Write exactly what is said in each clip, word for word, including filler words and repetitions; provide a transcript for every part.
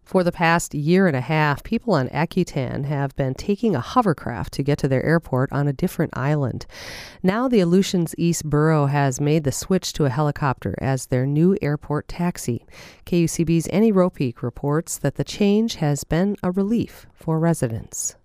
For the past year and a half, people on Akutan have been taking a hovercraft to get to their airport on a different island. Now the Aleutians East Borough has made the switch to a helicopter as their new airport taxi. K U C B's Annie Ropeek reports that the change has been a relief for residents.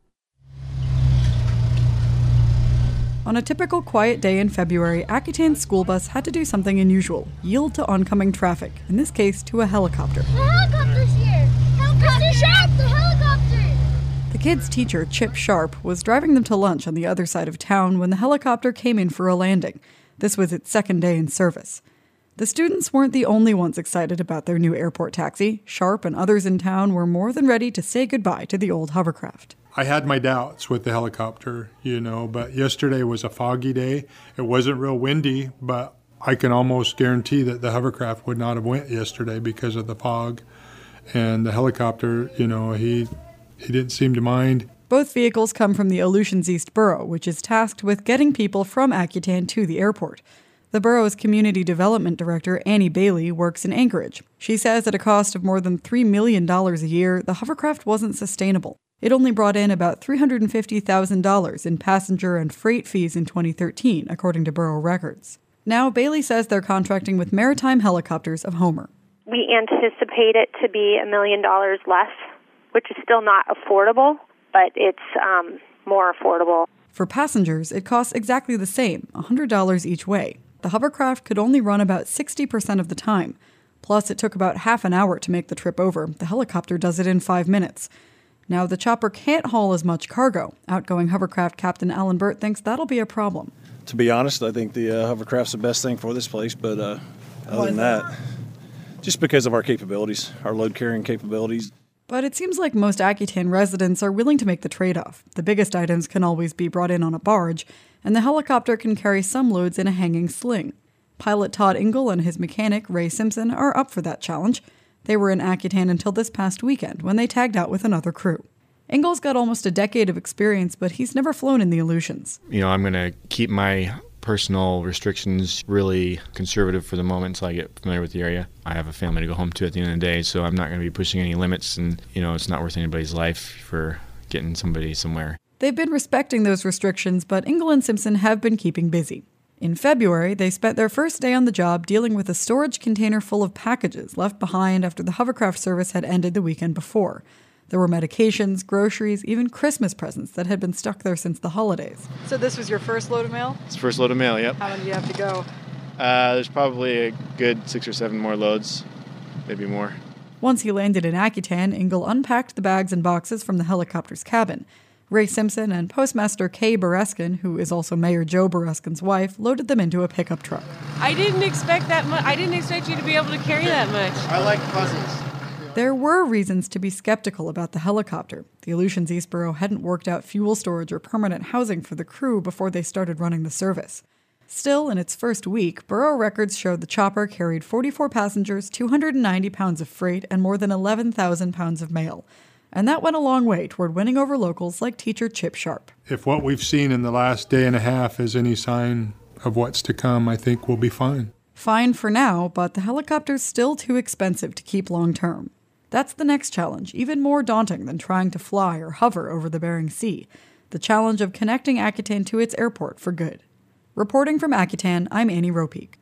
On a typical quiet day in February, Akutan's school bus had to do something unusual, yield to oncoming traffic, in this case to a helicopter. The helicopter's here! Helicopter! Mister Sharp, the helicopter! The kids' teacher, Chip Sharp, was driving them to lunch on the other side of town when the helicopter came in for a landing. This was its second day in service. The students weren't the only ones excited about their new airport taxi. Sharp and others in town were more than ready to say goodbye to the old hovercraft. I had my doubts with the helicopter, you know, but yesterday was a foggy day. It wasn't real windy, but I can almost guarantee that the hovercraft would not have went yesterday because of the fog. And the helicopter, you know, he he didn't seem to mind. Both vehicles come from the Aleutians East Borough, which is tasked with getting people from Akutan to the airport. The borough's community development director, Annie Bailey, works in Anchorage. She says at a cost of more than three million dollars a year, the hovercraft wasn't sustainable. It only brought in about three hundred fifty thousand dollars in passenger and freight fees in twenty thirteen, according to borough records. Now, Bailey says they're contracting with Maritime Helicopters of Homer. We anticipate it to be a million dollars less, which is still not affordable, but it's um, more affordable. For passengers, it costs exactly the same, one hundred dollars each way. The hovercraft could only run about sixty percent of the time. Plus, it took about half an hour to make the trip over. The helicopter does it in five minutes. Now, the chopper can't haul as much cargo. Outgoing hovercraft Captain Alan Burt thinks that'll be a problem. To be honest, I think the uh, hovercraft's the best thing for this place, but uh, other than that, just because of our capabilities, our load-carrying capabilities. But it seems like most Akutan residents are willing to make the trade-off. The biggest items can always be brought in on a barge, and the helicopter can carry some loads in a hanging sling. Pilot Todd Ingle and his mechanic, Ray Simpson, are up for that challenge. They were in Akutan until this past weekend, when they tagged out with another crew. Ingle's got almost a decade of experience, but he's never flown in the Aleutians. You know, I'm going to keep my personal restrictions really conservative for the moment until I get familiar with the area. I have a family to go home to at the end of the day, so I'm not going to be pushing any limits, and, you know, it's not worth anybody's life for getting somebody somewhere. They've been respecting those restrictions, but Ingle and Simpson have been keeping busy. In February, they spent their first day on the job dealing with a storage container full of packages left behind after the hovercraft service had ended the weekend before. There were medications, groceries, even Christmas presents that had been stuck there since the holidays. So this was your first load of mail? It's the first load of mail, yep. How many do you have to go? Uh, there's probably a good six or seven more loads, maybe more. Once he landed in Akutan, Ingle unpacked the bags and boxes from the helicopter's cabin. Ray Simpson and Postmaster Kay Bereskin, who is also Mayor Joe Bereskin's wife, loaded them into a pickup truck. I didn't expect that much. I didn't expect you to be able to carry that much. I like puzzles. There were reasons to be skeptical about the helicopter. The Aleutians East Borough hadn't worked out fuel storage or permanent housing for the crew before they started running the service. Still, in its first week, borough records showed the chopper carried forty-four passengers, two hundred ninety pounds of freight, and more than eleven thousand pounds of mail. And that went a long way toward winning over locals like teacher Chip Sharp. If what we've seen in the last day and a half is any sign of what's to come, I think we'll be fine. Fine for now, but the helicopter's still too expensive to keep long term. That's the next challenge, even more daunting than trying to fly or hover over the Bering Sea. The challenge of connecting Akutan to its airport for good. Reporting from Akutan, I'm Annie Ropeek.